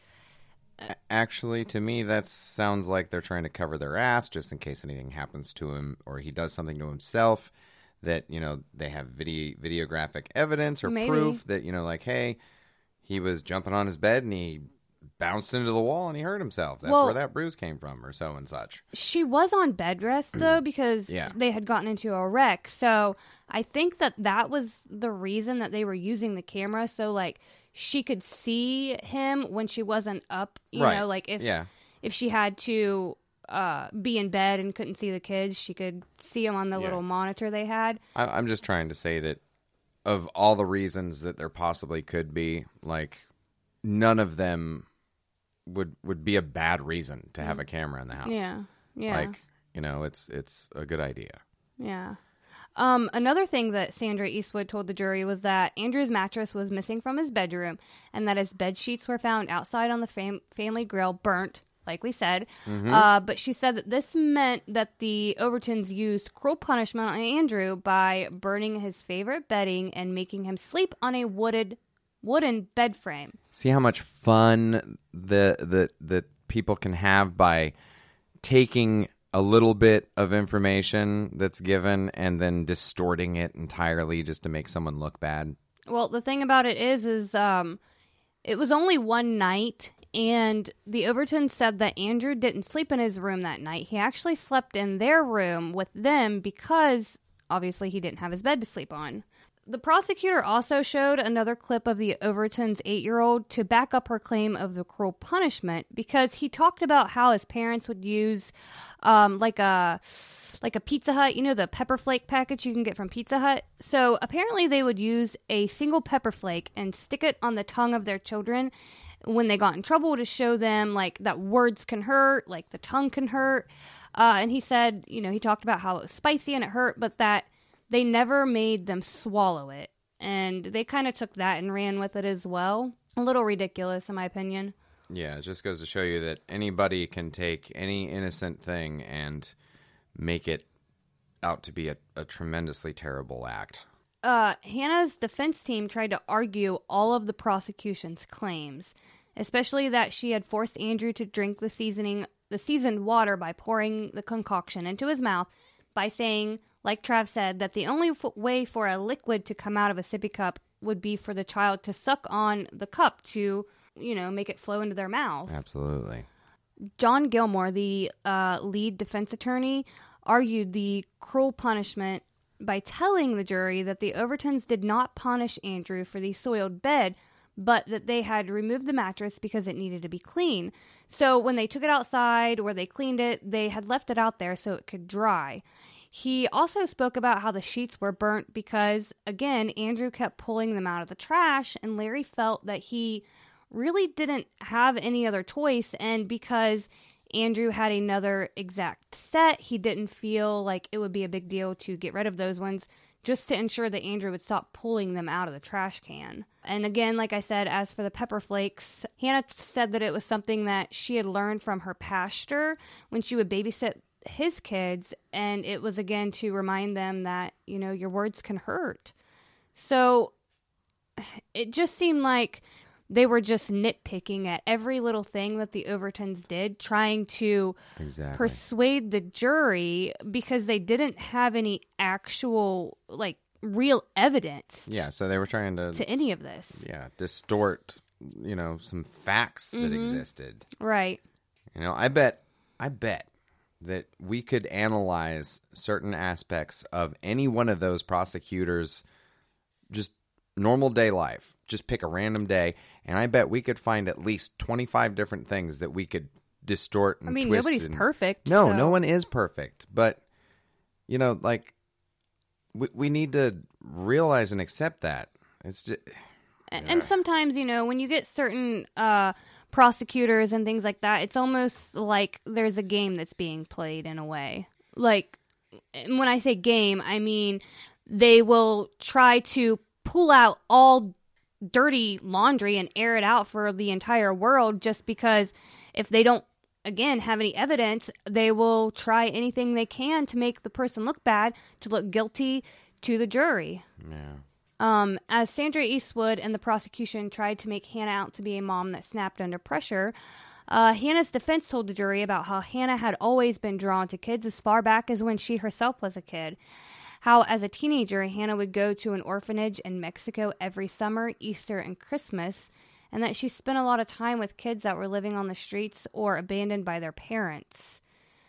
Actually, to me, that sounds like they're trying to cover their ass just in case anything happens to him or he does something to himself. That, you know, they have video videographic evidence or Maybe. proof that, you know, like, hey, he was jumping on his bed and he bounced into the wall and he hurt himself. That's well, where that bruise came from or so and such. She was on bed rest, though, because yeah. they had gotten into a wreck. So I think that that was the reason that they were using the camera. So, like, she could see him when she wasn't up, you right. know, like if yeah. if she had to uh, be in bed and couldn't see the kids, she could see them on the yeah. little monitor they had. I, I'm just trying to say that of all the reasons that there possibly could be, like, none of them would would be a bad reason to have a camera in the house. Yeah, yeah. Like, you know, it's it's a good idea. Yeah. Um, another thing that Sandra Eastwood told the jury was that Andrew's mattress was missing from his bedroom and that his bed sheets were found outside on the fam- family grill, burnt, like we said. Mm-hmm. Uh, but she said that this meant that the Overtons used cruel punishment on Andrew by burning his favorite bedding and making him sleep on a wooded, wooden bed frame. See how much fun the the the people can have by taking a little bit of information that's given and then distorting it entirely just to make someone look bad. Well, the thing about it is, is um, it was only one night, and the Overtons said that Andrew didn't sleep in his room that night. He actually slept in their room with them because, obviously, he didn't have his bed to sleep on. The prosecutor also showed another clip of the Overton's eight-year-old to back up her claim of the cruel punishment because he talked about how his parents would use um, like a like a Pizza Hut, you know, the pepper flake package you can get from Pizza Hut. So apparently they would use a single pepper flake and stick it on the tongue of their children when they got in trouble to show them like that words can hurt, like the tongue can hurt. Uh, and he said, you know, he talked about how it was spicy and it hurt, but that they never made them swallow it. And they kind of took that and ran with it as well. A little ridiculous, in my opinion. Yeah, it just goes to show you that anybody can take any innocent thing and make it out to be a, a tremendously terrible act. Uh, Hannah's defense team tried to argue all of the prosecution's claims, especially that she had forced Andrew to drink the seasoning, the seasoned water by pouring the concoction into his mouth, by saying, like Trav said, that the only f- way for a liquid to come out of a sippy cup would be for the child to suck on the cup to, you know, make it flow into their mouth. Absolutely. John Gilmore, the uh, lead defense attorney, argued the cruel punishment by telling the jury that the Overtons did not punish Andrew for the soiled bed, but that they had removed the mattress because it needed to be clean. So when they took it outside or they cleaned it, they had left it out there so it could dry. He also spoke about how the sheets were burnt because, again, Andrew kept pulling them out of the trash, and Larry felt that he really didn't have any other choice, and because Andrew had another exact set, he didn't feel like it would be a big deal to get rid of those ones just to ensure that Andrew would stop pulling them out of the trash can. And again, like I said, as for the pepper flakes, Hannah said that it was something that she had learned from her pastor when she would babysit his kids, and it was again to remind them that, you know, your words can hurt. So it just seemed like they were just nitpicking at every little thing that the Overtons did, trying to exactly. persuade the jury because they didn't have any actual, like, real evidence. Yeah, so they were trying to... to any of this. Yeah, distort, you know, some facts that Mm-hmm. existed. Right. You know, I bet, I bet that we could analyze certain aspects of any one of those prosecutors' just normal day life. Just pick a random day, and I bet we could find at least twenty-five different things that we could distort and I mean, twist. nobody's and... perfect. No, so. no one is perfect. But, you know, like, we, we need to realize and accept that. It's just... And, Yeah. and sometimes, you know, when you get certain uh, prosecutors and things like that, it's almost like there's a game that's being played in a way. Like, and when I say game, I mean they will try to pull out all dirty laundry and air it out for the entire world just because if they don't, again, have any evidence, they will try anything they can to make the person look bad, to look guilty to the jury. Yeah. Um, as Sandra Eastwood and the prosecution tried to make Hannah out to be a mom that snapped under pressure, uh, Hannah's defense told the jury about how Hannah had always been drawn to kids as far back as when she herself was a kid. How, as a teenager, Hannah would go to an orphanage in Mexico every summer, Easter, and Christmas, and that she spent a lot of time with kids that were living on the streets or abandoned by their parents.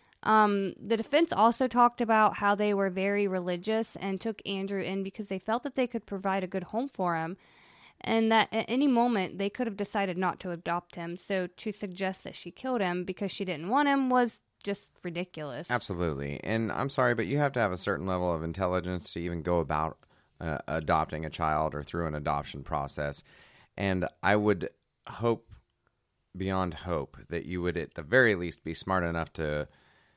Um, the defense also talked about how they were very religious and took Andrew in because they felt that they could provide a good home for him, and that at any moment they could have decided not to adopt him. So to suggest that she killed him because she didn't want him was just ridiculous. Absolutely. And I'm sorry, but you have to have a certain level of intelligence to even go about uh, adopting a child or through an adoption process. And I would hope, beyond hope, that you would at the very least be smart enough to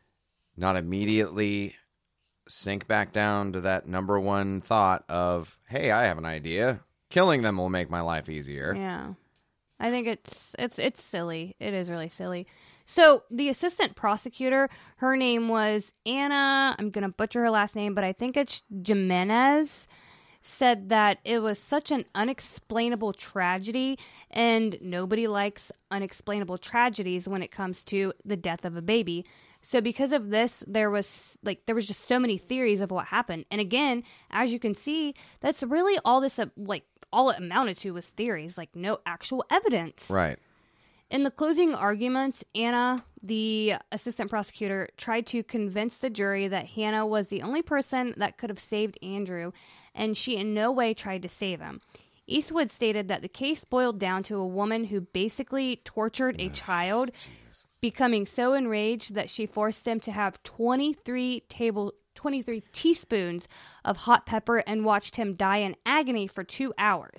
not immediately sink back down to that number one thought of, hey, I have an idea. Killing them will make my life easier. Yeah. I think it's it's it's silly. It is really silly. So the assistant prosecutor, her name was Anna, I'm going to butcher her last name, but I think it's Jimenez, said that it was such an unexplainable tragedy, and nobody likes unexplainable tragedies when it comes to the death of a baby. So because of this, there was like there was just so many theories of what happened. And again, as you can see, that's really all this uh, like all it amounted to was theories, like no actual evidence. Right. In the closing arguments, Anna, the assistant prosecutor, tried to convince the jury that Hannah was the only person that could have saved Andrew, and she in no way tried to save him. Eastwood stated that the case boiled down to a woman who basically tortured a child, Jesus. becoming so enraged that she forced him to have twenty-three table, twenty-three teaspoons of hot pepper and watched him die in agony for two hours.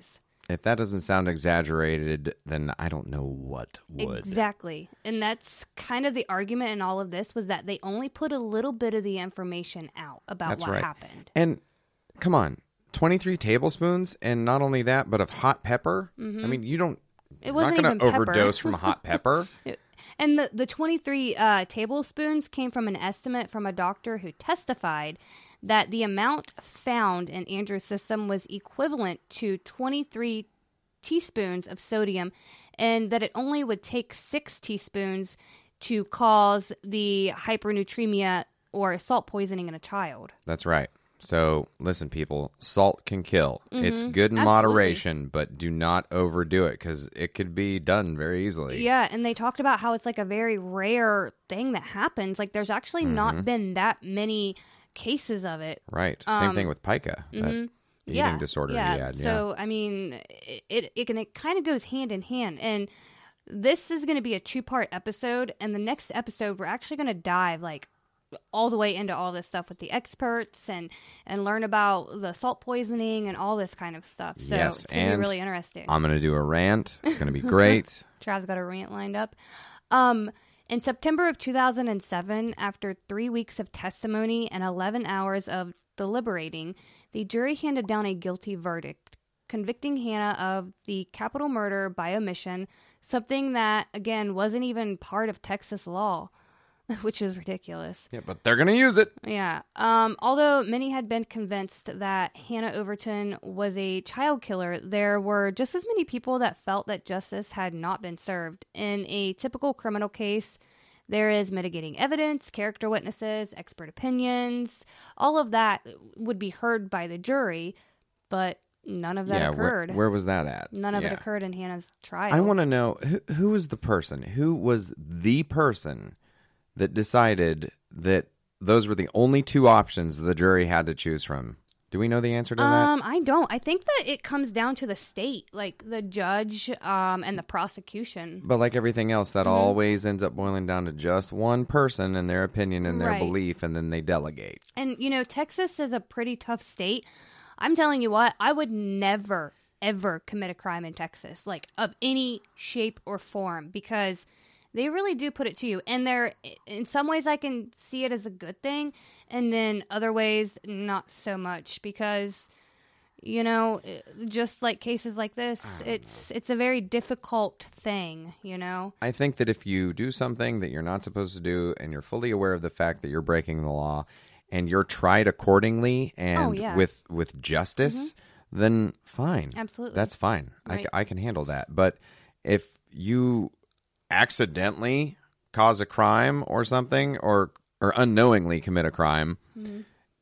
If that doesn't sound exaggerated, then I don't know what would. Exactly. And that's kind of the argument in all of this, was that they only put a little bit of the information out about That's what right. happened. And come on, twenty-three tablespoons, and not only that, but of hot pepper. Mm-hmm. I mean, you don't. It wasn't not even going to pepper. overdose from hot pepper. And the, the twenty-three uh, tablespoons came from an estimate from a doctor who testified that the amount found in Andrew's system was equivalent to twenty-three teaspoons of sodium, and that it only would take six teaspoons to cause the hypernatremia or salt poisoning in a child. That's right. So, listen, people, salt can kill. Mm-hmm. It's good in Absolutely. moderation, but do not overdo it because it could be done very easily. Yeah, and they talked about how it's like a very rare thing that happens. Like, there's actually Mm-hmm. not been that many cases of it. Right. Same Um, thing with pica, that eating yeah, disorder yeah. he had. Yeah. So, I mean, it it, it, can, it kind of goes hand in hand. And this is going to be a two-part episode, and the next episode, we're actually going to dive, like, all the way into all this stuff with the experts and and learn about the salt poisoning and all this kind of stuff. So Yes, it's going to be and really interesting. I'm going to do a rant. It's going to be great. Trav's got a rant lined up. Um, in September of two thousand seven, after three weeks of testimony and eleven hours of deliberating, the jury handed down a guilty verdict, convicting Hannah of the capital murder by omission, something that, again, wasn't even part of Texas law. Which is ridiculous. Yeah, but they're going to use it. Yeah. Um, although many had been convinced that Hannah Overton was a child killer, there were just as many people that felt that justice had not been served. In a typical criminal case, there is mitigating evidence, character witnesses, expert opinions. All of that would be heard by the jury, but none of that yeah, occurred. Where, where was that at? None of yeah. it occurred in Hannah's trial. I want to know, who, who was the person? Who was the person that decided that those were the only two options the jury had to choose from? Do we know the answer to Um, I don't. I think that it comes down to the state, like the judge um, and the prosecution. that? But like everything else, that Mm-hmm. always ends up boiling down to just one person and their opinion and their Right. belief, and then they delegate. And, you know, Texas is a pretty tough state. I'm telling you what, I would never, ever commit a crime in Texas, like of any shape or form, because they really do put it to you. And they're, in some ways, I can see it as a good thing. And then other ways, not so much. Because, you know, just like cases like this, it's it's a very difficult thing, you know? I think that if you do something that you're not supposed to do and you're fully aware of the fact that you're breaking the law and you're tried accordingly and Oh, yeah. with, with justice, then fine. Absolutely. That's fine. I, Right. c- I can handle that. But if you accidentally cause a crime or something, or or unknowingly commit a crime, Mm-hmm.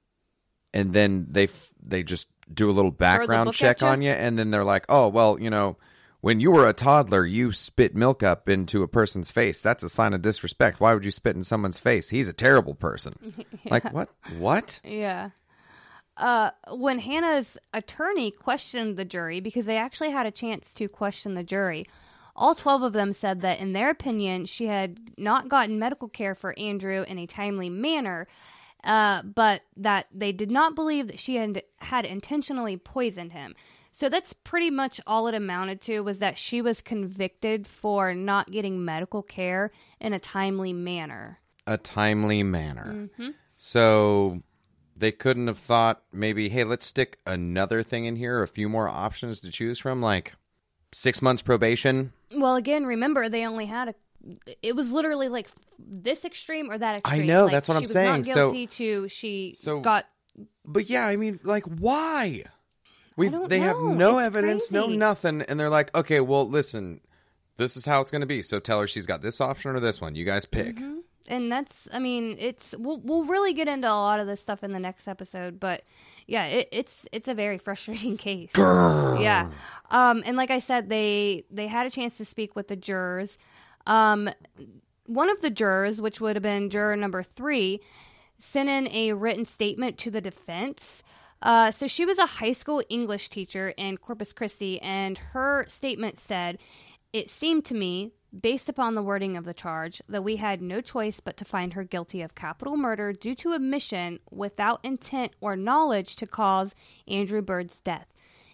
and then they f- they just do a little background book check at ya? on you, and then they're like, oh, well, you know, when you were a toddler, you spit milk up into a person's face. That's a sign of disrespect. Why would you spit in someone's face? He's a terrible person. Like, what? What? Yeah. Uh, when Hannah's attorney questioned the jury, because they actually had a chance to question the jury, all twelve of them said that, in their opinion, she had not gotten medical care for Andrew in a timely manner, uh, but that they did not believe that she had, had intentionally poisoned him. So that's pretty much all it amounted to, was that she was convicted for not getting medical care in a timely manner. A timely manner. Mm-hmm. So they couldn't have thought maybe, hey, let's stick another thing in here, a few more options to choose from, like six months probation. Well, again, remember, they only had a... It was literally like this extreme or that extreme. I know, Like, that's what I'm she was saying. Not So- guilty to she so- got... But yeah, I mean, like, why? We don't they have know. no It's evidence, no crazy. nothing, and they're like, okay, well, listen, this is how it's going to be. So tell her she's got this option or this one. You guys pick. Mm-hmm. And that's, I mean, it's... We'll, we'll really get into a lot of this stuff in the next episode, but yeah, it, it's it's a very frustrating case. Yeah. Um, and like I said, they they had a chance to speak with the jurors. Um, one of the jurors, which would have been juror number three, sent in a written statement to the defense. Uh, so she was a high school English teacher in Corpus Christi, and her statement said, "It seemed to me, based upon the wording of the charge, that we had no choice but to find her guilty of capital murder due to omission without intent or knowledge to cause Andrew Bird's death.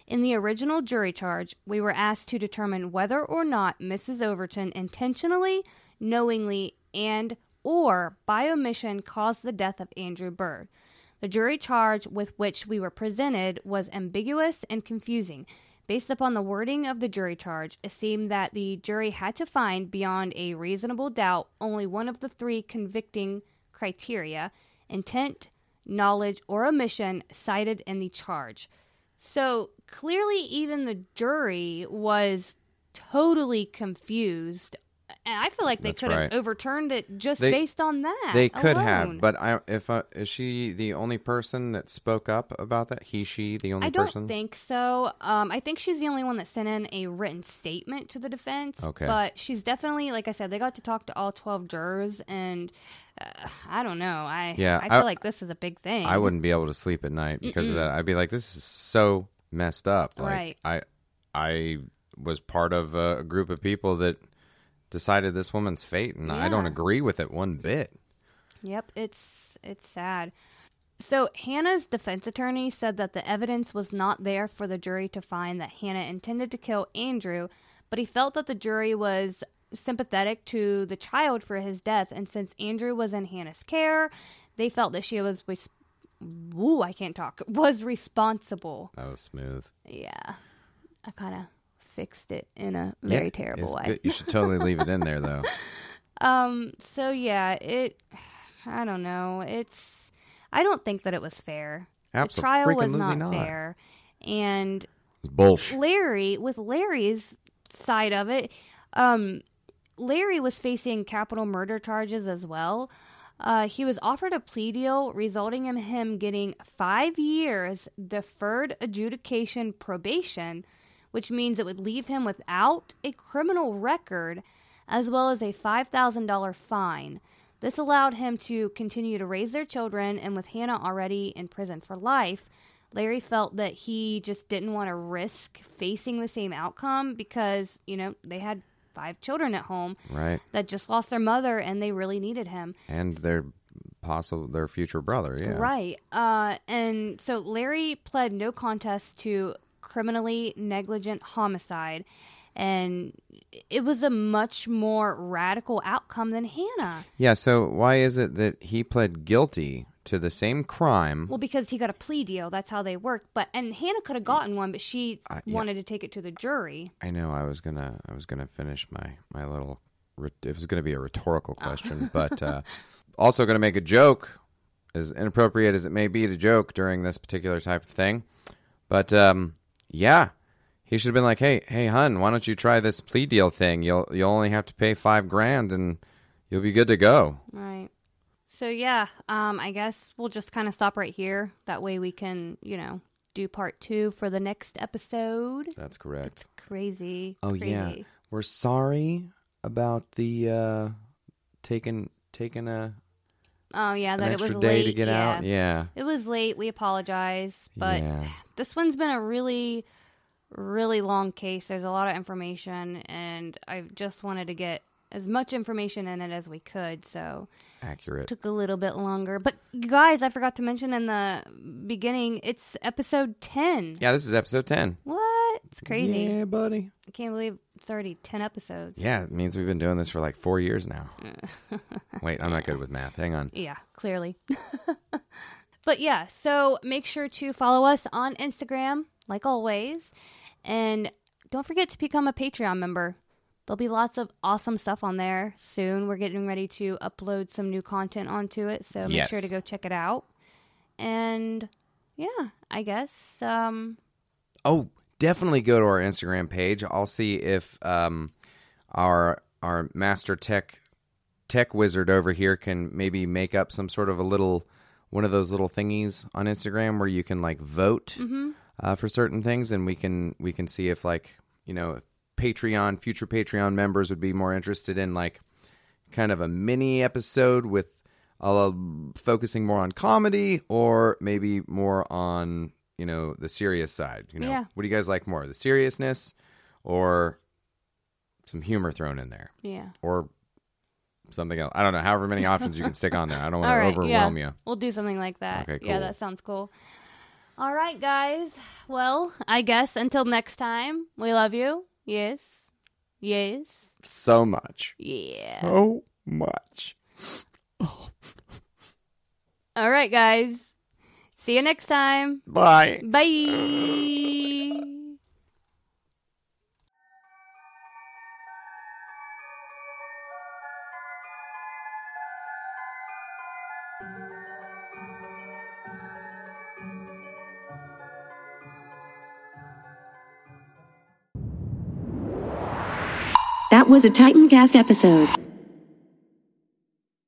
In the original jury charge, we were asked to determine whether or not Missus Overton intentionally, knowingly, and or by omission caused the death of Andrew Byrd. The jury charge with which we were presented was ambiguous and confusing. Based upon the wording of the jury charge, it seemed that the jury had to find beyond a reasonable doubt only one of the three convicting criteria: intent, knowledge, or omission cited in the charge. So clearly even the jury was totally confused. And I feel like they That's could have right. overturned it just They- based on that. They could alone. have, but I, if uh, is she the only person that spoke up about that? He, she, the only I don't person? think so. Um, I think she's the only one that sent in a written statement to the defense. Okay. But she's definitely, like I said, they got to talk to all twelve jurors, and uh, I don't know. I Yeah, I feel I- like this is a big thing. I wouldn't be able to sleep at night because of that. I'd be like, this is so messed up. Like, Right. I, I was part of a group of people that decided this woman's fate, and I don't Yeah. agree with it one bit. Yep, it's it's sad. So Hannah's defense attorney said that the evidence was not there for the jury to find that Hannah intended to kill Andrew, but he felt that the jury was sympathetic to the child for his death, and since Andrew was in Hannah's care, they felt that she was res- Ooh, I can't talk. Was responsible. That was smooth. Yeah. I kind of fixed it in a very Yeah, terrible it's way. good. You should totally leave it in there, though. Um, so yeah, it, I don't know. It's, I don't think that it was fair. The trial was Abso-freaking-lutely not, not. fair. And It's bullshit. Larry, with Larry's side of it, um, Larry was facing capital murder charges as well. Uh, he was offered a plea deal resulting in him getting five years deferred adjudication probation, which means it would leave him without a criminal record, as well as a five thousand dollars fine. This allowed him to continue to raise their children, and with Hannah already in prison for life, Larry felt that he just didn't want to risk facing the same outcome because, you know, they had five children at home Right. that just lost their mother and they really needed him. And their possible, their future brother, yeah. Right. Uh, and so Larry pled no contest to criminally negligent homicide, and it was a much more radical outcome than Hannah. Yeah, so why is it that he pled guilty to the same crime? Well, because he got a plea deal. That's how they work. But and Hannah could have gotten one, but she I- yeah. wanted to take it to the jury. I know I was gonna I was gonna finish my my little rhet- it was gonna be a rhetorical question, but uh, also gonna make a joke, as inappropriate as it may be to joke during this particular type of thing. But um, yeah, he should have been like, hey hey hun, why don't you try this plea deal thing? You'll you'll only have to pay five grand and you'll be good to go. Right. So yeah, um, I guess we'll just kind of stop right here. That way we can, you know, do part two for the next episode. That's correct. Crazy. Oh crazy. yeah, we're sorry about the uh, taking taking a Oh yeah, an that it extra was day late. to get yeah. out. Yeah. It was late. We apologize, but Yeah. this one's been a really, really long case. There's a lot of information, and I just wanted to get as much information in it as we could, so Accurate. it took a little bit longer. But guys, I forgot to mention in the beginning, it's episode ten. Yeah, this is episode ten. What? It's crazy. Yeah, buddy. I can't believe it's already ten episodes. Yeah, it means we've been doing this for like four years now. Wait, I'm not good with math. Hang on. Yeah, clearly. But yeah, so make sure to follow us on Instagram, like always. And don't forget to become a Patreon member. There'll be lots of awesome stuff on there soon. We're getting ready to upload some new content onto it, so make Yes. sure to go check it out. And yeah, I guess. Um, Oh, definitely go to our Instagram page. I'll see if um, our our master tech tech wizard over here can maybe make up some sort of a little one of those little thingies on Instagram where you can like vote uh, for certain things, and we can we can see if like you know Patreon future Patreon members would be more interested in like kind of a mini episode with uh, focusing more on comedy or maybe more on you know the serious side. You know, Yeah. what do you guys like more, the seriousness or some humor thrown in there, yeah. or something else? I don't know. However many options you can stick on there. I don't want All to right, overwhelm yeah. you. We'll do something like that. Okay, Yeah, cool. that sounds cool. All right, guys. Well, I guess until next time, we love you. Yes. Yes. So much. Yeah. So much. All right, guys. See you next time. Bye. Bye. That was a Titancast episode.